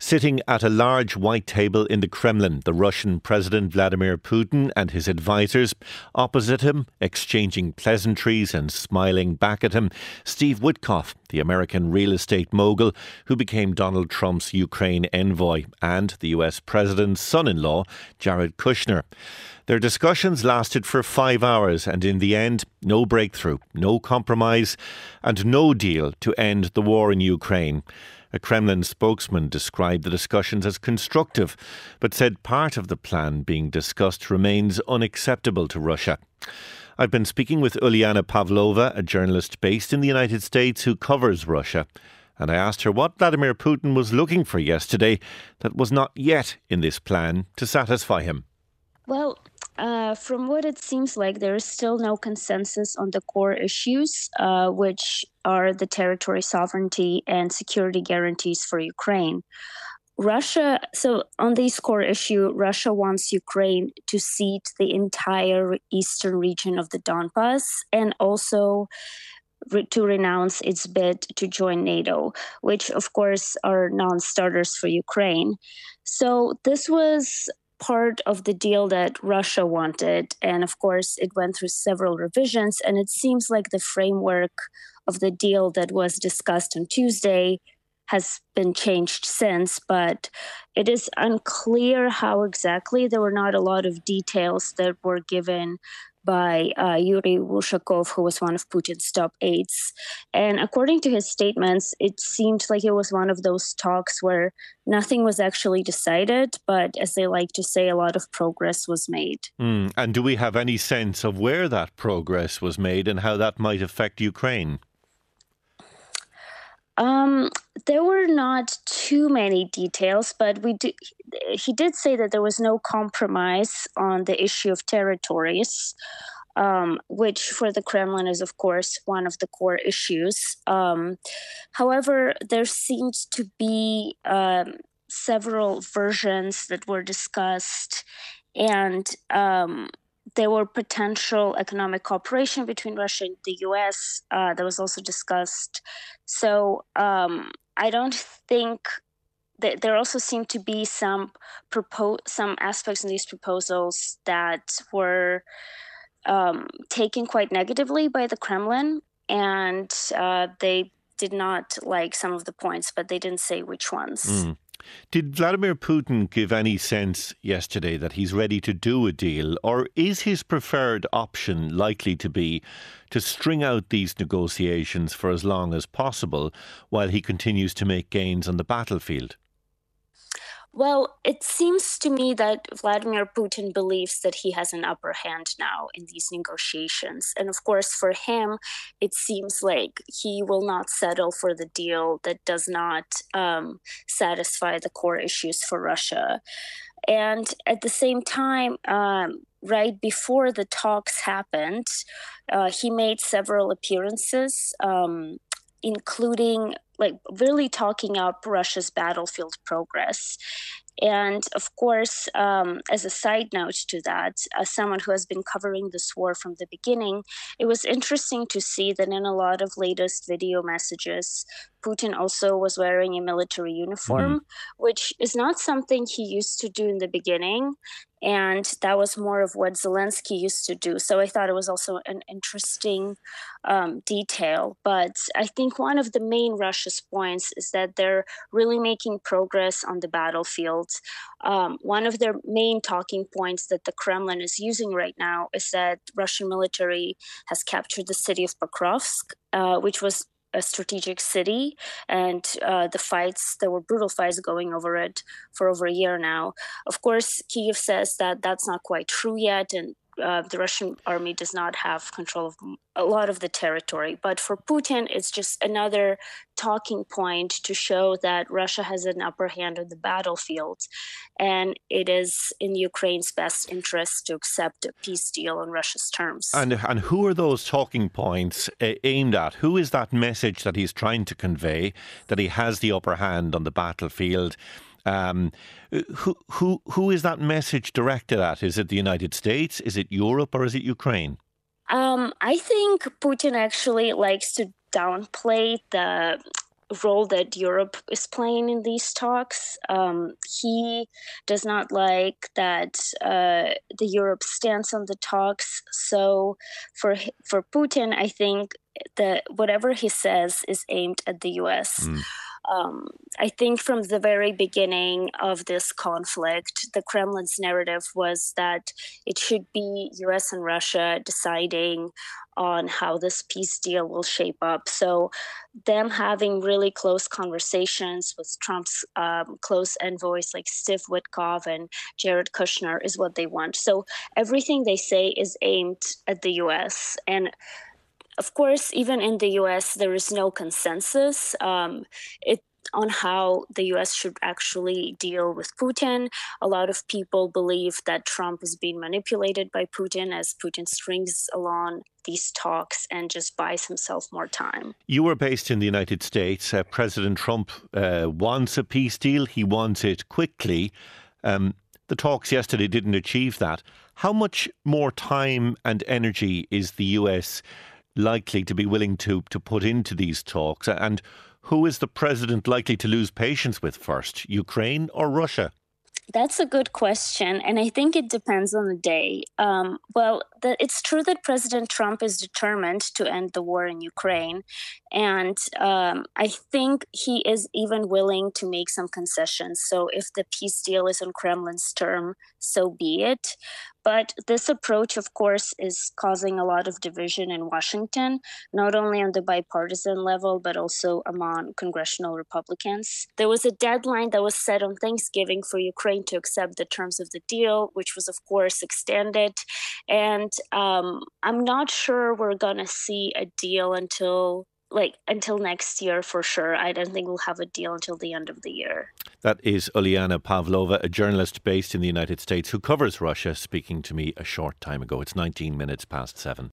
Sitting at a large white table in the Kremlin, the Russian President Vladimir Putin and his advisers. Opposite him, exchanging pleasantries and smiling back at him, Steve Witkoff, the American real estate mogul who became Donald Trump's Ukraine envoy, and the US President's son-in-law, Jared Kushner. Their discussions lasted for 5 hours and in the end, no breakthrough, no compromise and no deal to end the war in Ukraine. A Kremlin spokesman described the discussions as constructive, but said part of the plan being discussed remains unacceptable to Russia. I've been speaking with Uliana Pavlova, a journalist based in the United States who covers Russia, and I asked her what Vladimir Putin was looking for yesterday that was not yet in this plan to satisfy him. Well, from what it seems like, there is still no consensus on the core issues, which are the territory sovereignty and security guarantees for Ukraine. So on this core issue, Russia wants Ukraine to cede the entire eastern region of the Donbas and also to renounce its bid to join NATO, which of course are non-starters for Ukraine. So this was part of the deal that Russia wanted. And of course, it went through several revisions. And it seems like the framework of the deal that was discussed on Tuesday has been changed since. But it is unclear how exactly. There were not a lot of details that were given by Yuri Ushakov, who was one of Putin's top aides. And according to his statements, it seemed like it was one of those talks where nothing was actually decided, but as they like to say, a lot of progress was made. And do we have any sense of where that progress was made and how that might affect Ukraine? There were not too many details, but he did say that there was no compromise on the issue of territories, which for the Kremlin is, of course, one of the core issues. However, there seemed to be several versions that were discussed, and there were potential economic cooperation between Russia and the US that was also discussed. So I don't think that there also seemed to be some aspects in these proposals that were taken quite negatively by the Kremlin, and they did not like some of the points, but they didn't say which ones. Did Vladimir Putin give any sense yesterday that he's ready to do a deal, or is his preferred option likely to be to string out these negotiations for as long as possible while he continues to make gains on the battlefield? Well, it seems to me that Vladimir Putin believes that he has an upper hand now in these negotiations. And of course, for him, it seems like he will not settle for the deal that does not satisfy the core issues for Russia. And at the same time, right before the talks happened, he made several appearances, including really talking up Russia's battlefield progress. And of course, as a side note to that, as someone who has been covering this war from the beginning, it was interesting to see that in a lot of latest video messages, Putin also was wearing a military uniform, which is not something he used to do in the beginning. And that was more of what Zelensky used to do. So I thought it was also an interesting detail. But I think one of the main Russia's points is that they're really making progress on the battlefield. One of their main talking points that the Kremlin is using right now is that Russian military has captured the city of Pokrovsk, which was a strategic city, and there were brutal fights going over it for over a year now. Of course, Kyiv says that that's not quite true yet, and the Russian army does not have control of a lot of the territory. But for Putin, it's just another talking point to show that Russia has an upper hand on the battlefield. And it is in Ukraine's best interest to accept a peace deal on Russia's terms. And who are those talking points aimed at? Who is that message that he's trying to convey, that he has the upper hand on the battlefield? Who is that message directed at? Is it the United States? Is it Europe? Or is it Ukraine? I think Putin actually likes to downplay the role that Europe is playing in these talks. He does not like that the Europe stance on the talks. So for Putin, I think that whatever he says is aimed at the U.S. I think from the very beginning of this conflict, the Kremlin's narrative was that it should be US and Russia deciding on how this peace deal will shape up. So them having really close conversations with Trump's close envoys like Steve Witkoff and Jared Kushner is what they want. So everything they say is aimed at the US. And of course, even in the US, there is no consensus on how the US should actually deal with Putin. A lot of people believe that Trump is being manipulated by Putin as Putin strings along these talks and just buys himself more time. You were based in the United States. President Trump wants a peace deal. He wants it quickly. The talks yesterday didn't achieve that. How much more time and energy is the US likely to be willing to put into these talks? And who is the president likely to lose patience with first, Ukraine or Russia? That's a good question, and I think it depends on the day. It's true that President Trump is determined to end the war in Ukraine, and I think he is even willing to make some concessions. So if the peace deal is on Kremlin's term, so be it. But this approach, of course, is causing a lot of division in Washington, not only on the bipartisan level, but also among congressional Republicans. There was a deadline that was set on Thanksgiving for Ukraine to accept the terms of the deal, which was, of course, extended. And I'm not sure we're going to see a deal until next year for sure. I don't think we'll have a deal until the end of the year. That is Uliana Pavlova, a journalist based in the United States who covers Russia, speaking to me a short time ago. It's 19 minutes past 7.